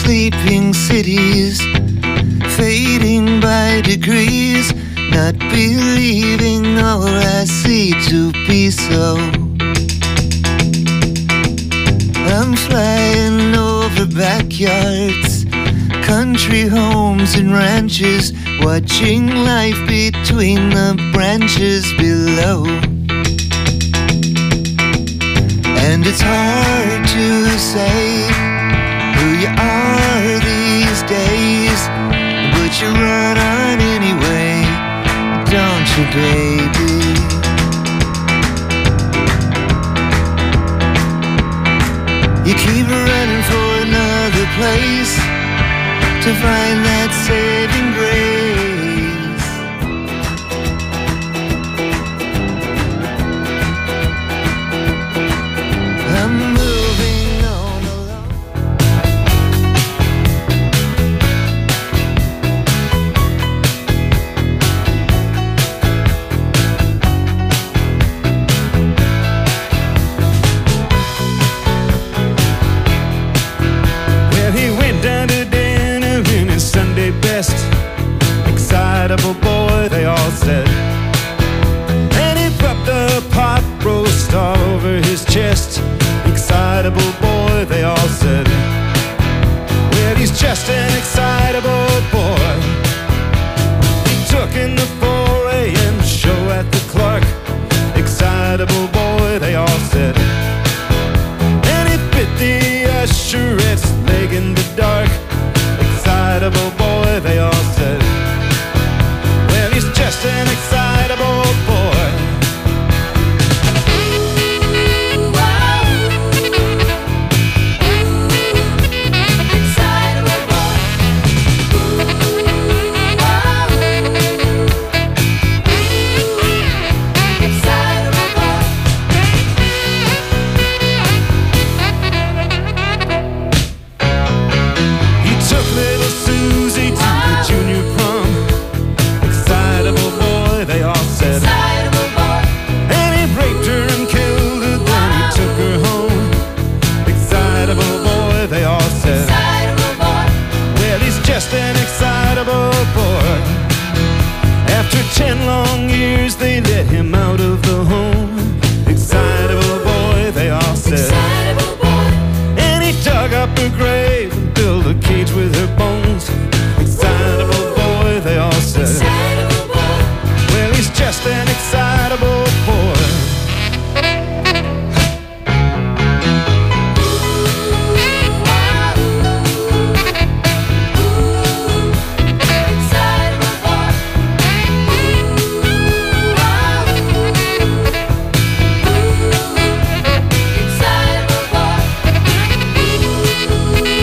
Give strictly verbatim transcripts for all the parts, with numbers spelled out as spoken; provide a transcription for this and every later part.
sleeping cities, fading by degrees, not believing all I see to be so. I'm flying over backyards, country homes and ranches, watching life between the branches below. And it's hard to say who you are these days, but you run on anyway, don't you, baby? You keep running for another place to find that saving grace. I'm moving on alone. Well, he went down to dinner in his Sunday best. Excitable boy, they all said. And he rubbed the pot roast all over his chest. Excitable boy, they all said. Well, he's just an excitable boy. He took in the four A M show at the Clark. Excitable boy, they all said. And he bit the usherette's leg in the dark. Excitable boy, they all said. Well, he's just an excitable boy. Ten long years they let him out of the home. Excitable boy, they all said. Excitable boy. And he dug up her grave and built a cage with her bones. Excitable boy, they all said. Excitable boy. Well, he's just an excitable boy. Excitable boy.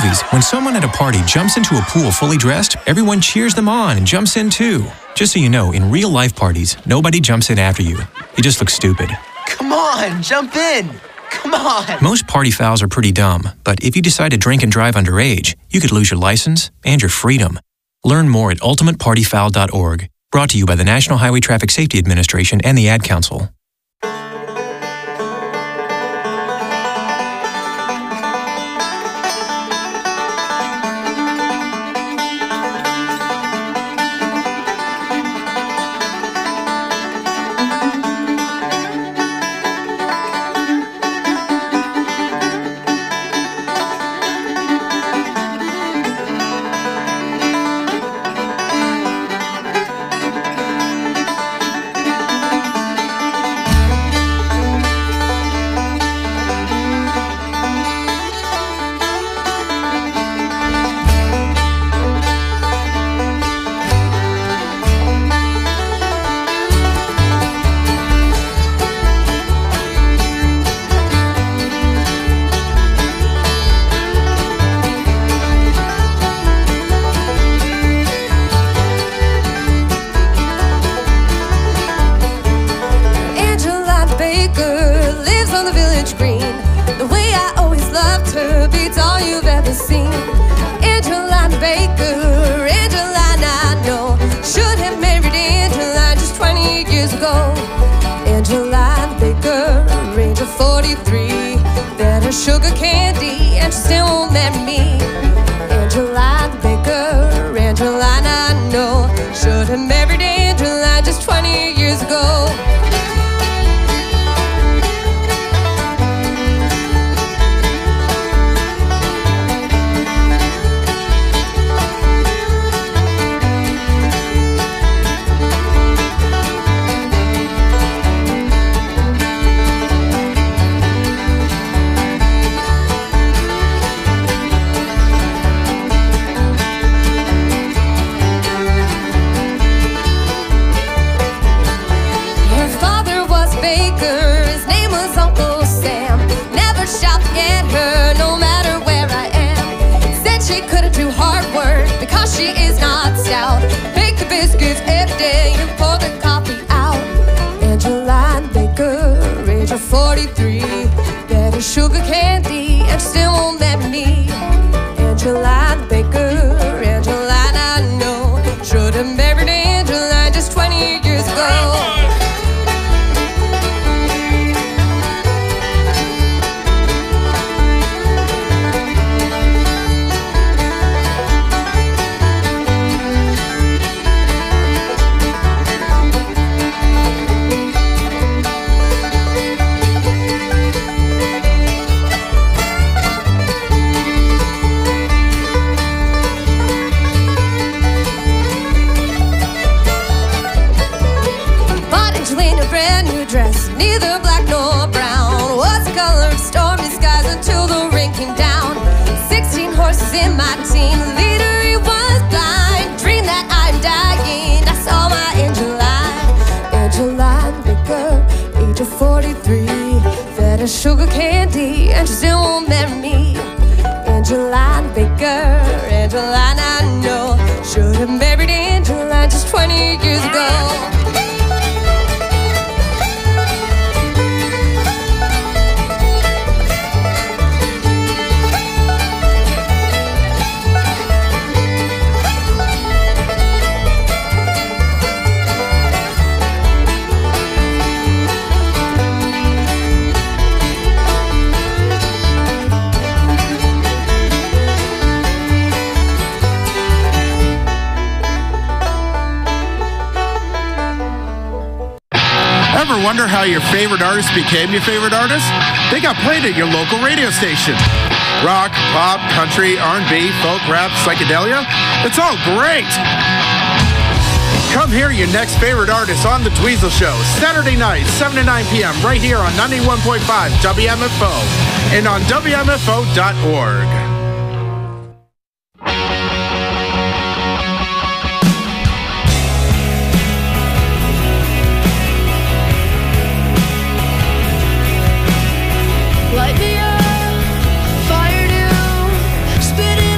movies, when someone at a party jumps into a pool fully dressed, everyone cheers them on and jumps in too. Just so you know, in real-life parties, nobody jumps in after you. You just look stupid. Come on, jump in. Come on. Most party fouls are pretty dumb, but if you decide to drink and drive underage, you could lose your license and your freedom. Learn more at ultimate party foul dot org. Brought to you by the National Highway Traffic Safety Administration and the Ad Council. Sugar candy, and she still won't marry me. Angeline Baker, Angeline I know, should have married Angeline just twenty years ago. Sugar candy, and still won't marry me. Angeline Baker, Angeline I know, should have married Angeline just twenty years ago. Neither black nor brown was the color of stormy skies until the rain came down. Sixteen horses in my team, the leader he was blind. Dreamed that I'm dying, I saw my Angeline. Angeline Baker, age of forty-three, fed her sugar candy, and she still won't marry me. Angeline Baker, Angeline I know, should have married Angeline just twenty years ago. Ever wonder how your favorite artist became your favorite artist? They got played at your local radio station. Rock, pop, country, R and B, folk, rap, psychedelia. It's all great. Come hear your next favorite artist on The Dweezil Show, Saturday night, seven to nine p.m. right here on ninety-one point five W M F O and on W M F O dot org. Light me up, fire new, spit it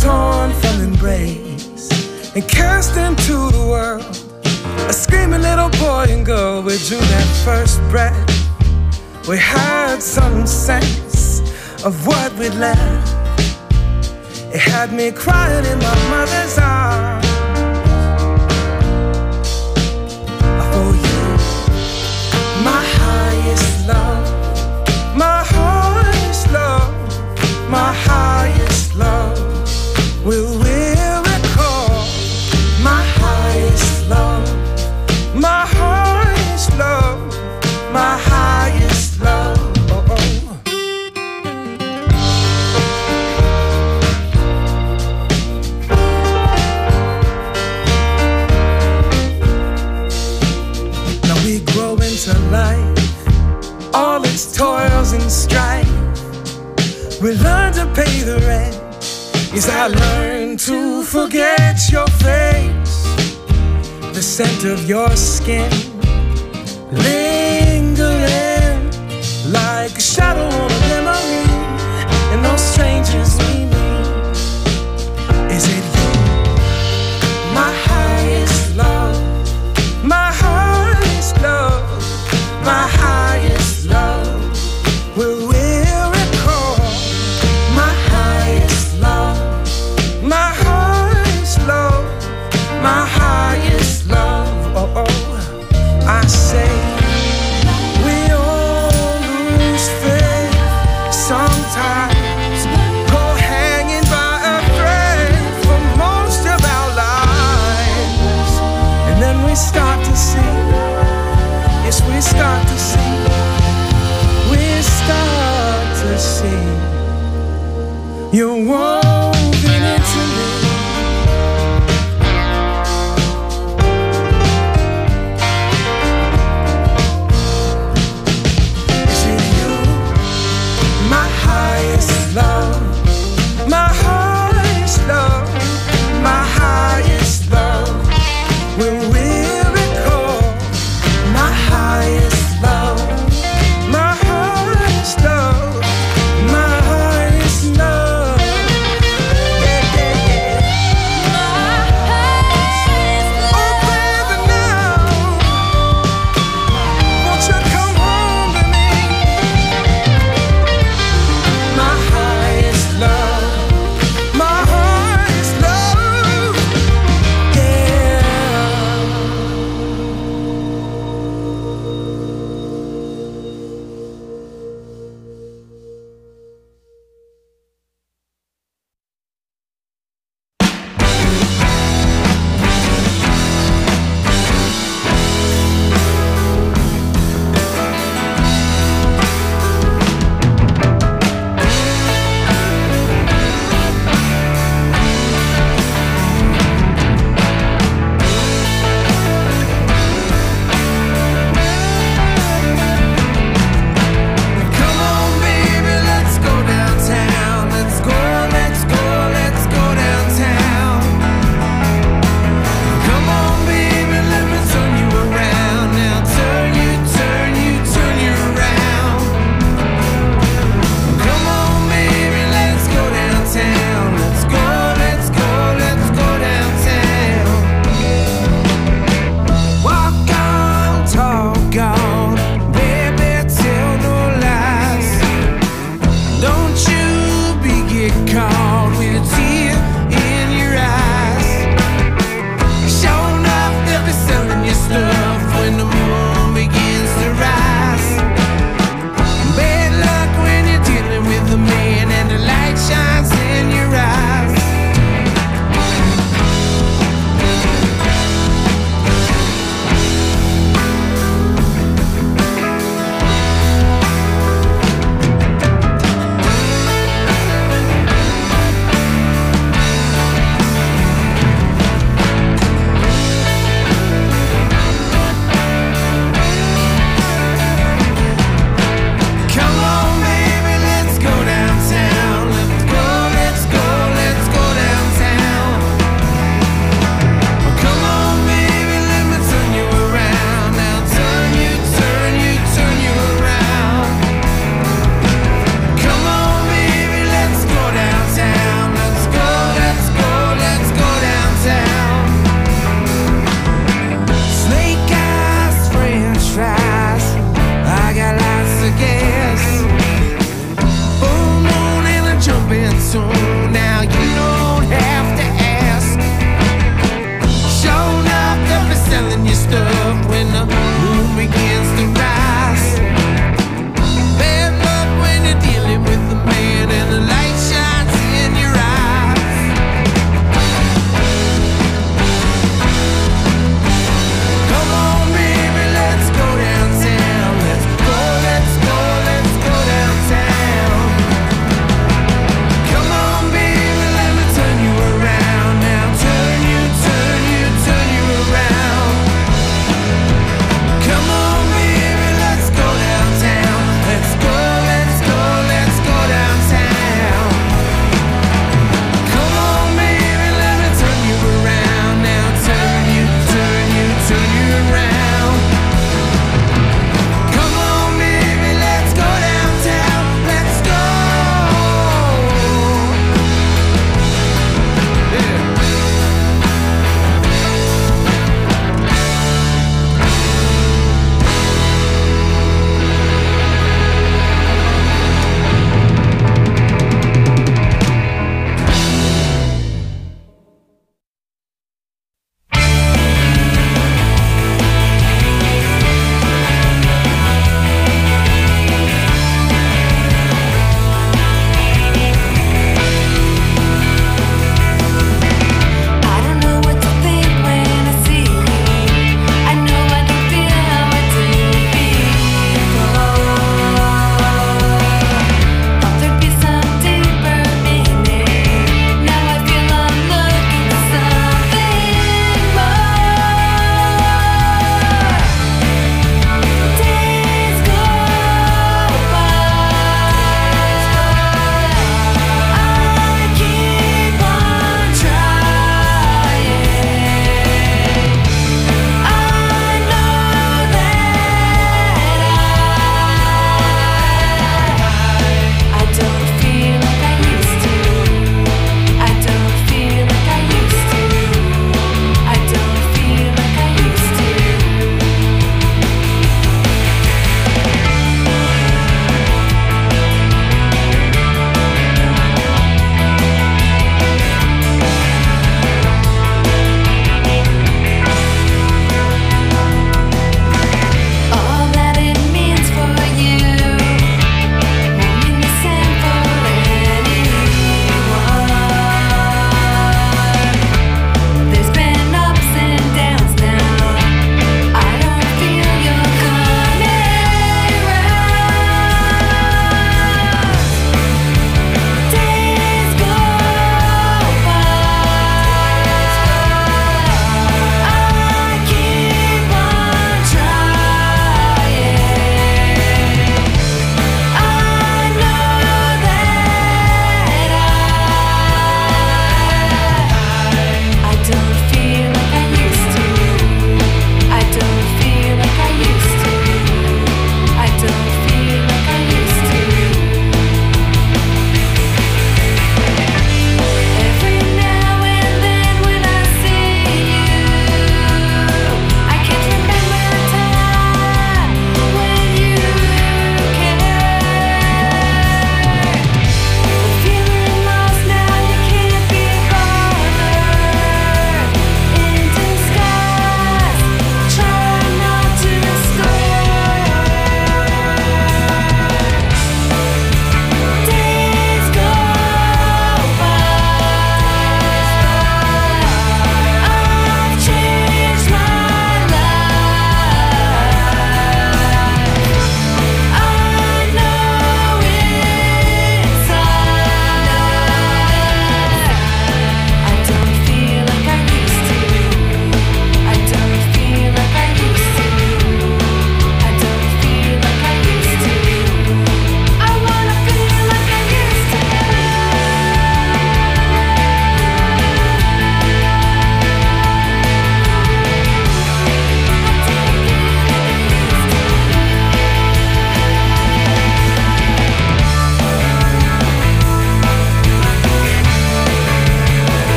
torn from embrace and cast into the world. A screaming little boy and girl, we drew that first breath. We had some sense of what we'd left. It had me crying in my mother's arms. For you, my highest love, my highest love, my highest love. Will we recall my highest love, my highest love, my highest love. Oh, oh. Now we grow into life, all its toils and strife. We learn to pay the rent. Yes, I learned to forget your face, the scent of your skin lingering like a shadow on a memory. And those strangers we meet, is it you, my highest love, my highest love, my highest love? Will we recall my highest love, my highest love, my highest love? Oh, oh, I say we all lose faith sometimes. Go ahead.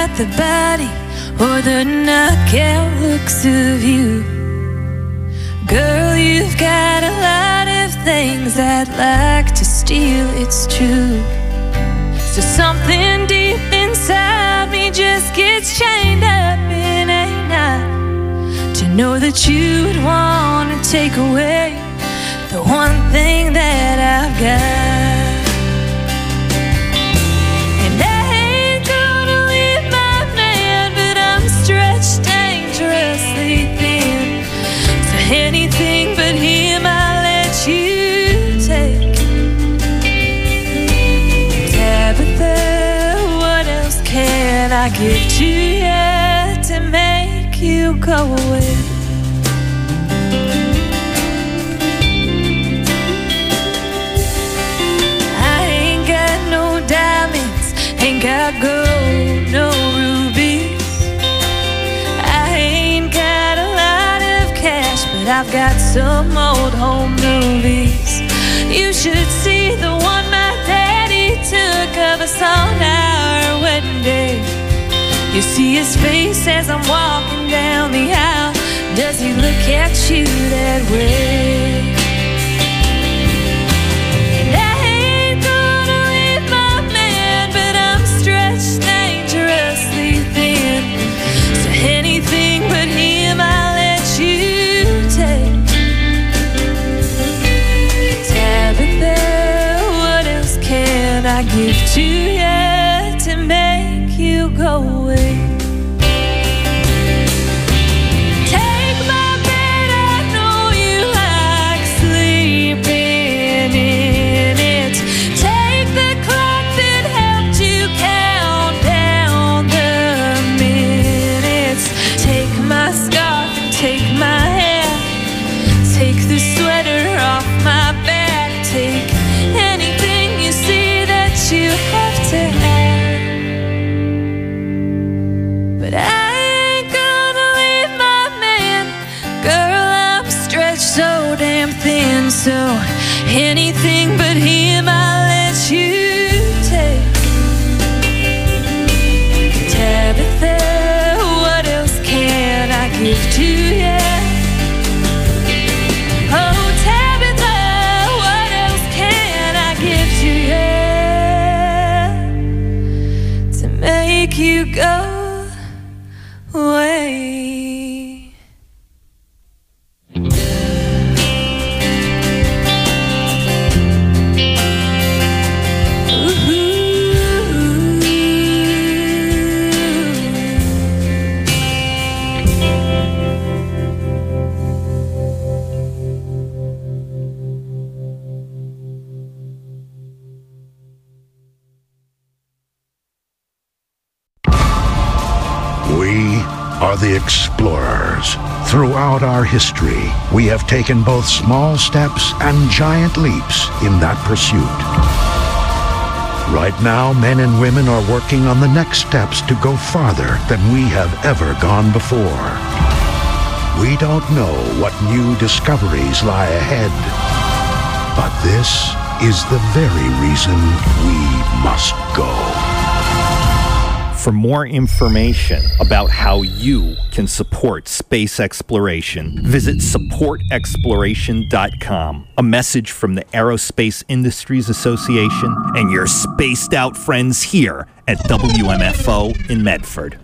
about the body or the knockout looks of you. Girl, you've got a lot of things I'd like to steal, it's true. So something deep inside me just gets chained up in a knot, to know that you'd want to take away the one thing that I've got. And I ain't gonna leave my man, but I'm stretched dangerously thin. So anything but him I'll let you take. Tabitha, what else can I give to you to make you go away? Ain't got gold, no rubies. I ain't got a lot of cash, but I've got some old home movies. You should see the one my daddy took of us on our wedding day. You see his face as I'm walking down the aisle. Does he look at you that way? Dangerously thin. So anything but him I'll let you take. Tabitha, what else can I give to you to make you go away? Take my bed, I know you like sleeping in it. Take the clock that helped you count down the minutes. Take my scarf and take my hair. Take the sweater off my back. Take anything you see that you have to add. But I ain't gonna leave my man. Girl, I'm stretched so damn thin. So anything but him I'll let you take. Tabitha, what else can I give to you? Oh, Tabitha, what else can I give to you to make you go away? We are the explorers. Throughout our history, we have taken both small steps and giant leaps in that pursuit. Right now, men and women are working on the next steps to go farther than we have ever gone before. We don't know what new discoveries lie ahead, but this is the very reason we must go. For more information about how you can support space exploration, visit support exploration dot com. A message from the Aerospace Industries Association and your spaced out friends here at W M F O in Medford.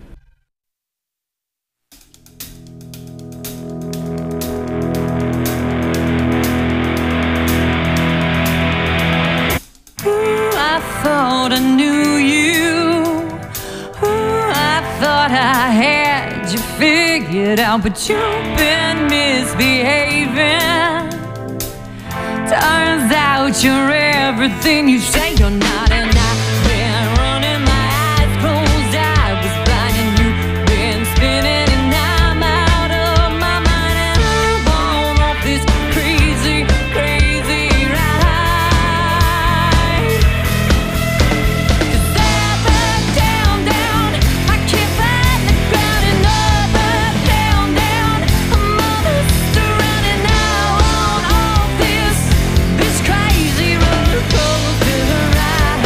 Ooh, I thought I knew you. Thought I had you figured out, but you've been misbehaving. Turns out you're everything you say you're not, and I've been running my eyes closed. I was blind and you've been spinning, and I'm out of my mind, and I'm on off this crazy, crazy ride. 'Cause up, up, down, down, I can't find the ground, and up, up, down, down, I'm all surrounded now on off this, this crazy roller coaster ride.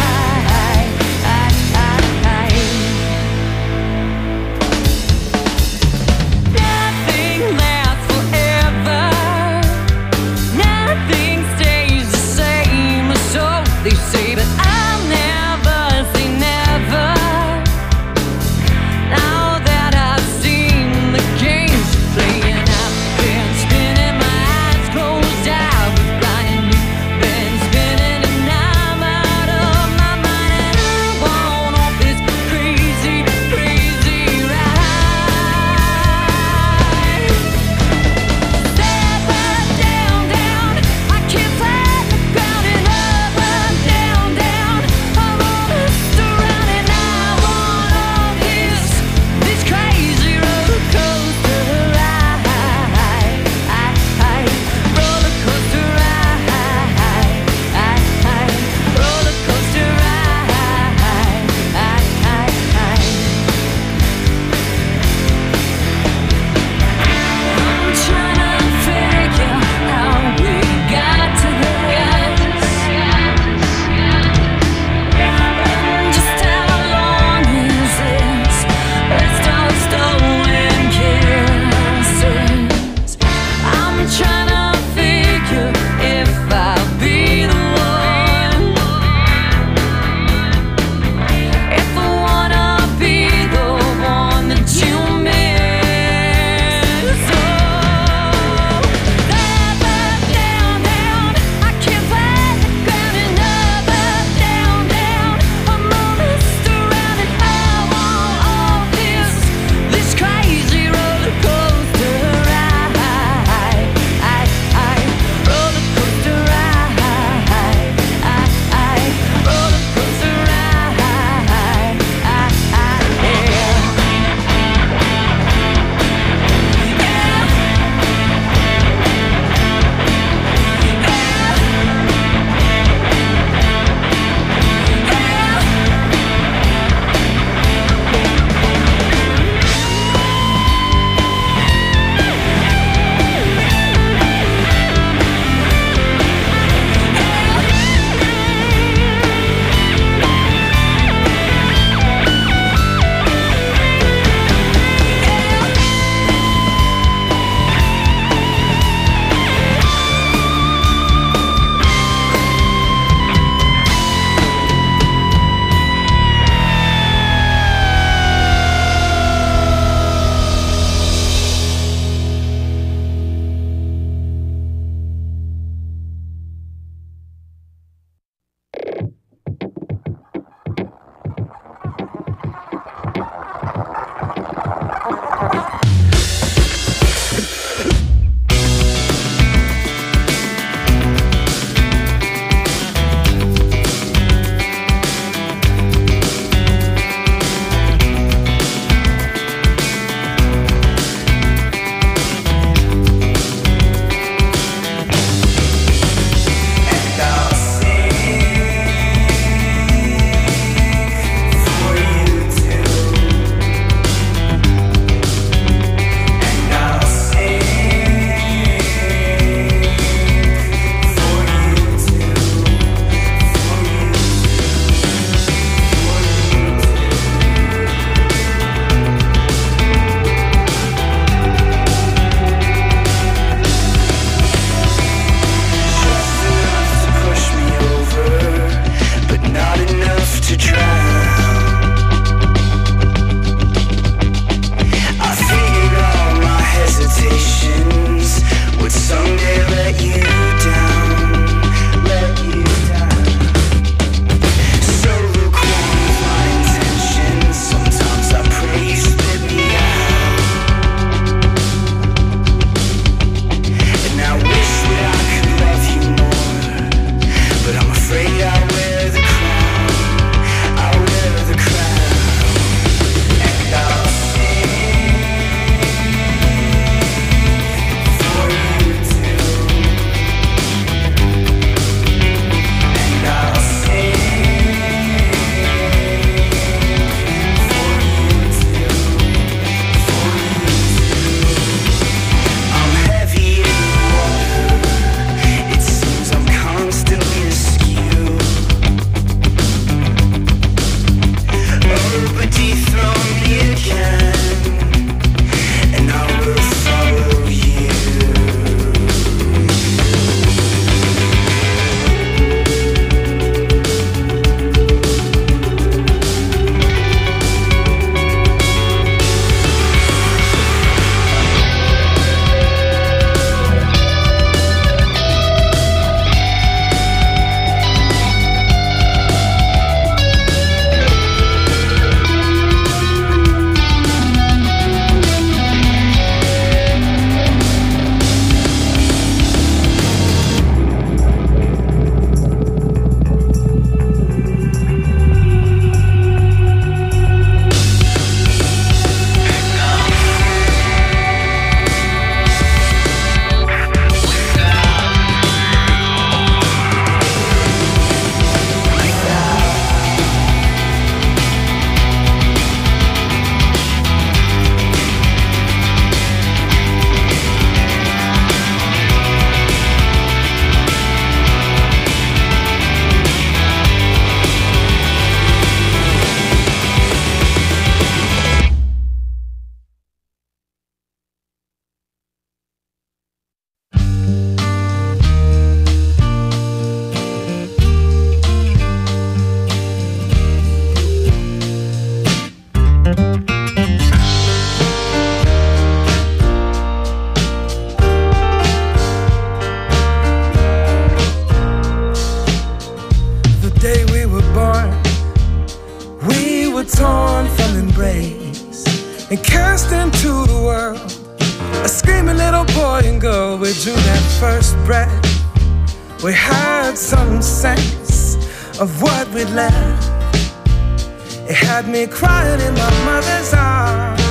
final embrace and cast into the world a screaming little boy and girl. We drew that first breath. We had some sense of what we'd left. It had me crying in my mother's arms.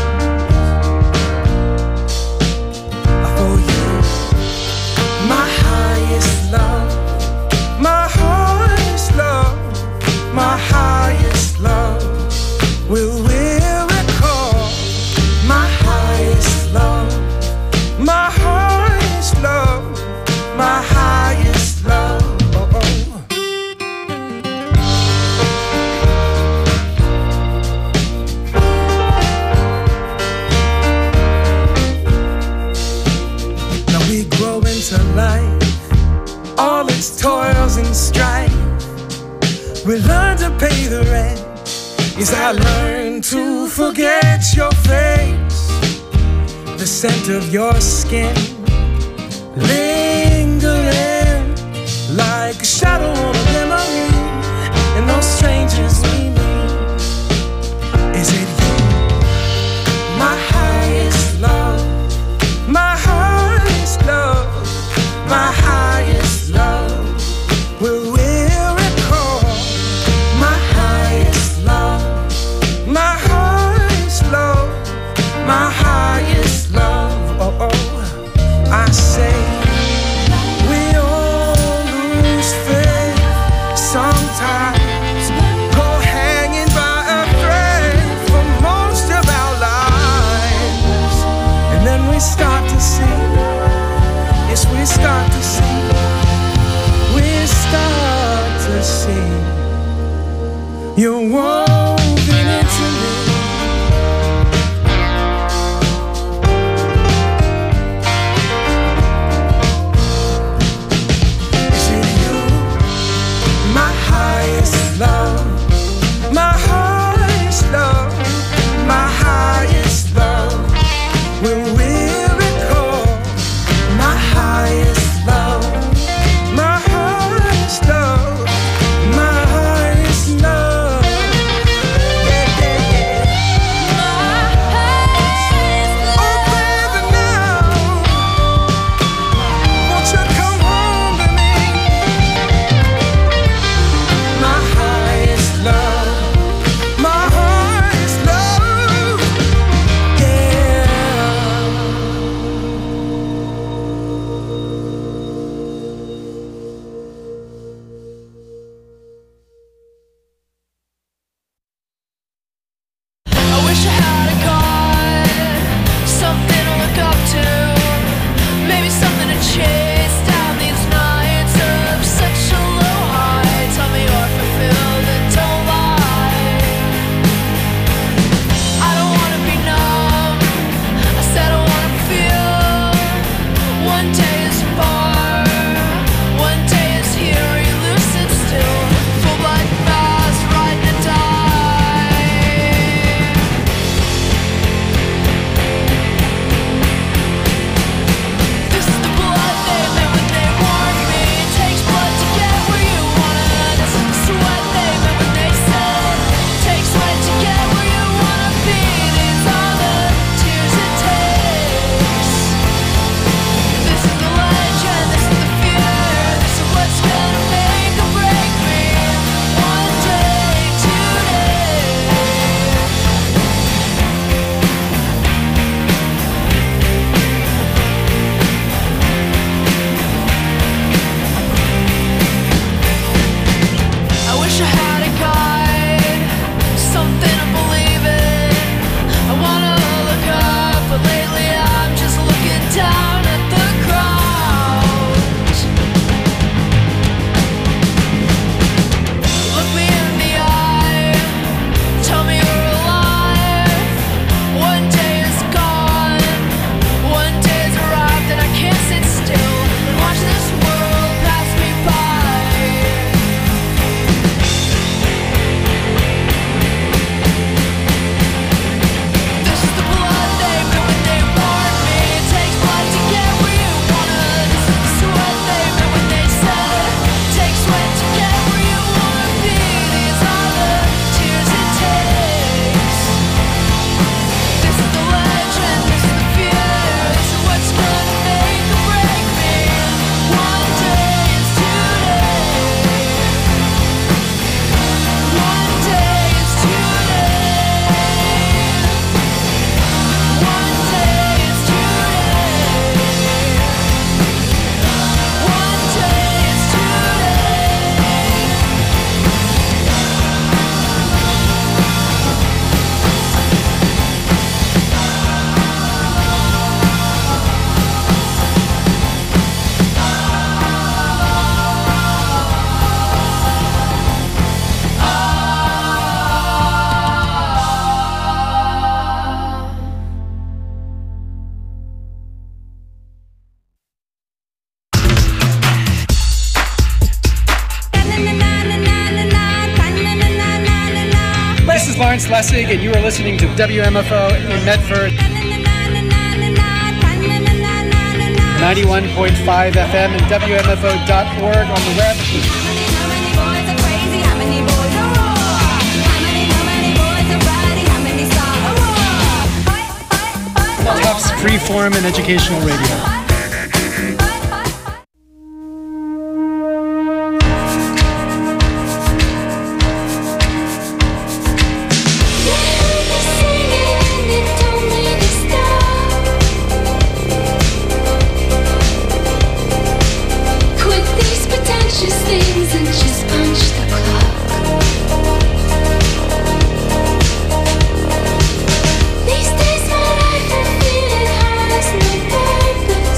For you, my highest love, my highest love, my highest love. Will we recall my highest love, my highest love, my highest love. Oh, oh. Now we grow into life, all its toils and strife. We learn to pay the rent. Yes, I learned to forget your face, the scent of your skin lingering like a shadow on a memory, and those strangers we meet. Is it you, my highest love, my highest love, my highest love? Will we recall my highest love, my highest love, my highest love? Oh, oh, I say we all lose faith sometimes, go hanging by a thread for most of our lives, and then we start to see, yes, we start to see, we start to see you're woven into me. Is it you, my highest love, my highest love, my highest love? When we recall my highest love, my highest love, my highest love. Lessig, and you are listening to W M F O in Medford. ninety-one point five F M and W M F O dot org on the web. Tufts Freeform and Educational Radio. These days my life I feel it has no purpose.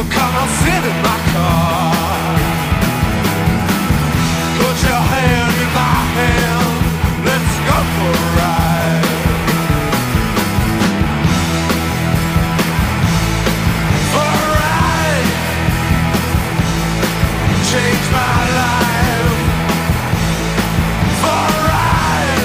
Well, come on, sit in my car. Put your hand in my hand. Let's go for a ride. For a ride. Change my life. For a ride.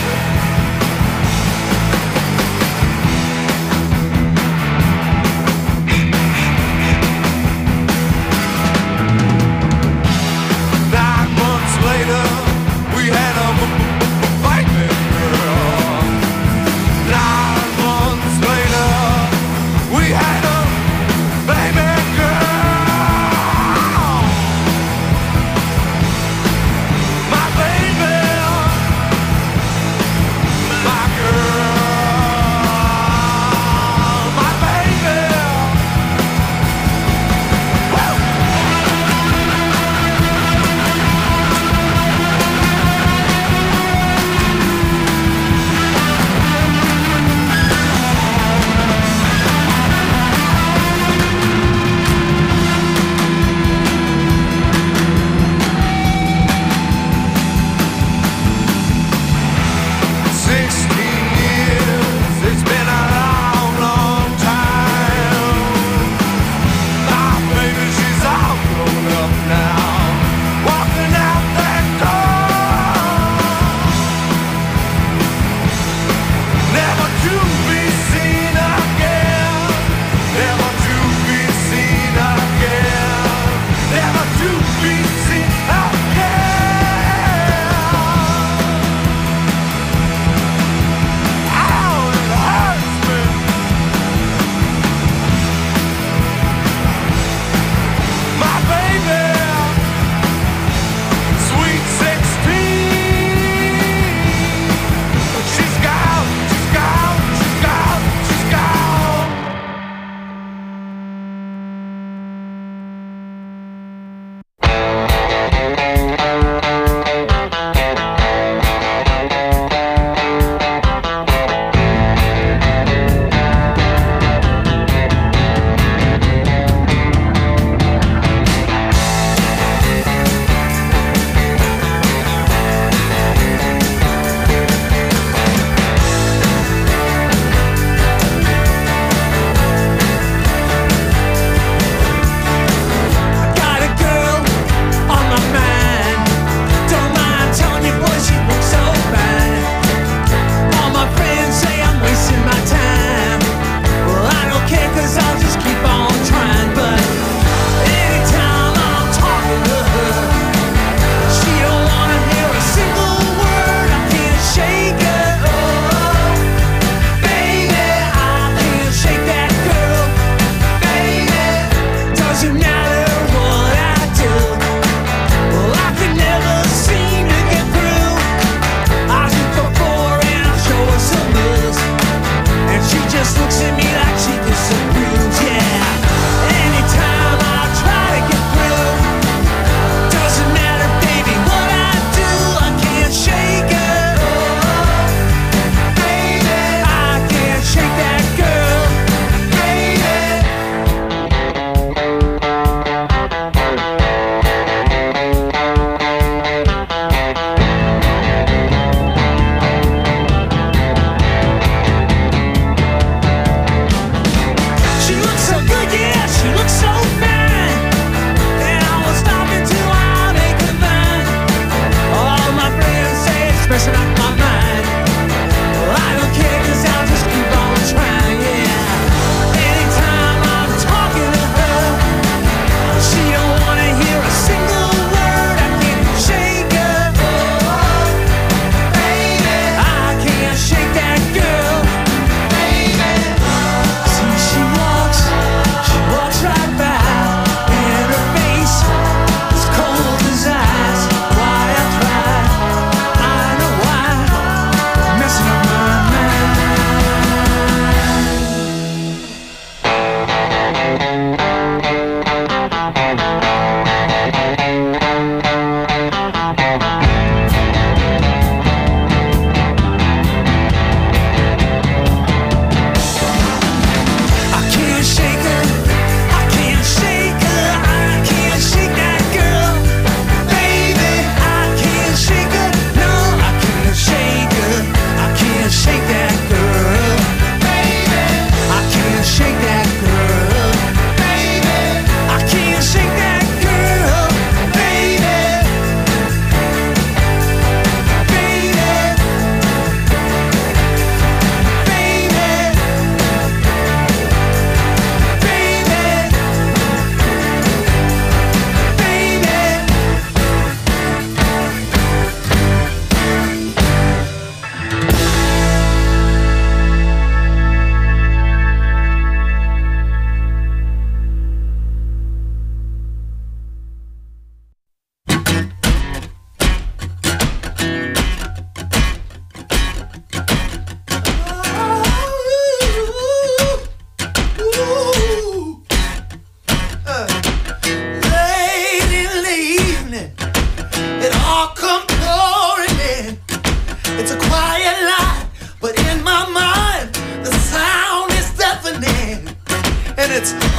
but in my mind, the sound is deafening. And it's